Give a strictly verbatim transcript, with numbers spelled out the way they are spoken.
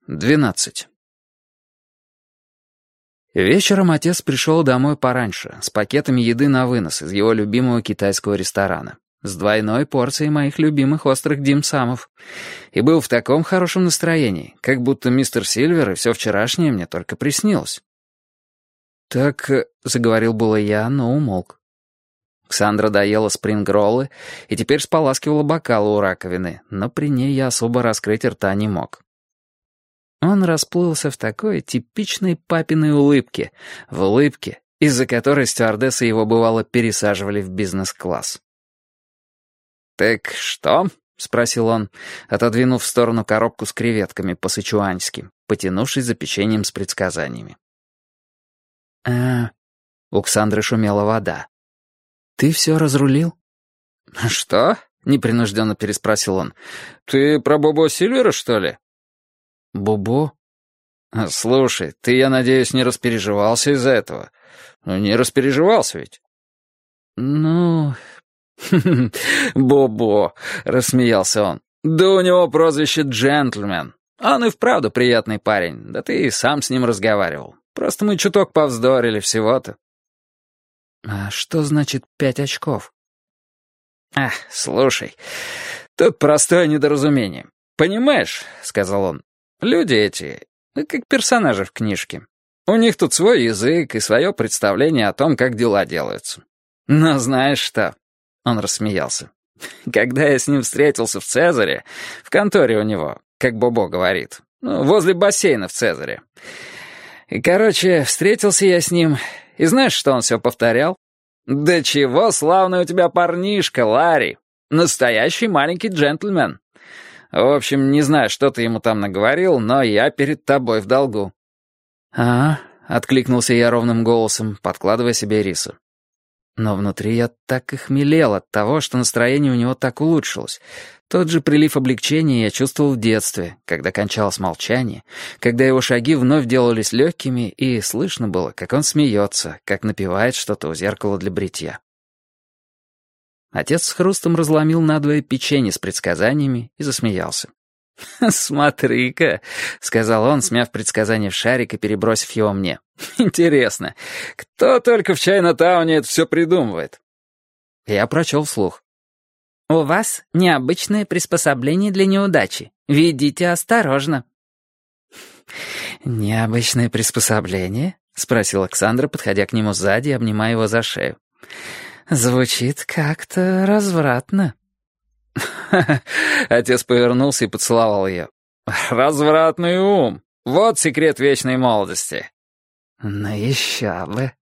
Двенадцать. Вечером отец пришел домой пораньше, с пакетами еды на вынос из его любимого китайского ресторана, с двойной порцией моих любимых острых димсамов, и был в таком хорошем настроении, как будто мистер Сильвер и все вчерашнее мне только приснилось. «Так», — заговорил было я, но умолк. Ксандра доела спрингроллы и теперь споласкивала бокалы у раковины, но при ней я особо раскрыть рта не мог. Он расплылся в такой типичной папиной улыбке, в улыбке, из-за которой стюардессы его бывало пересаживали в бизнес-класс. «Так что?» — спросил он, отодвинув в сторону коробку с креветками по-сычуански, потянувшись за печеньем с предсказаниями. «А...» — у Ксандры шумела вода. «Ты все разрулил?» «Что?» — непринужденно переспросил он. «Ты про Бобо Сильвера, что ли?» «Бобо?» «Слушай, ты, я надеюсь, не распереживался из-за этого? Ну, не распереживался ведь?» «Ну...» «Бобо», — рассмеялся он. «Да у него прозвище «Джентльмен». Он и вправду приятный парень, да ты и сам с ним разговаривал. Просто мы чуток повздорили всего-то». «А что значит пять очков?» «Ах, слушай, тут простое недоразумение. Понимаешь, — сказал он, — люди эти, как персонажи в книжке. У них тут свой язык и свое представление о том, как дела делаются. Но знаешь что?» Он рассмеялся. «Когда я с ним встретился в Цезаре, в конторе у него, как Бобо говорит, ну, возле бассейна в Цезаре. И, короче, встретился я с ним, и знаешь, что он все повторял? Да чего славный у тебя парнишка, Ларри! Настоящий маленький джентльмен. В общем, не знаю, что ты ему там наговорил, но я перед тобой в долгу». «А?» — откликнулся я ровным голосом, подкладывая себе рису. Но внутри я так и хмелел от того, что настроение у него так улучшилось. Тот же прилив облегчения я чувствовал в детстве, когда кончалось молчание, когда его шаги вновь делались легкими, и слышно было, как он смеется, как напевает что-то у зеркала для бритья. Отец с хрустом разломил надвое печенье с предсказаниями и засмеялся. «Смотри-ка», — сказал он, смяв предсказание в шарик и перебросив его мне. «Интересно, кто только в Чайна-тауне это все придумывает?» Я прочел вслух. «У вас необычное приспособление для неудачи. Ведите осторожно». «Необычное приспособление?» — спросил Александра, подходя к нему сзади и обнимая его за шею. «Звучит как-то развратно». Отец повернулся и поцеловал ее. «Развратный ум! Вот секрет вечной молодости!» «Ну еще бы!»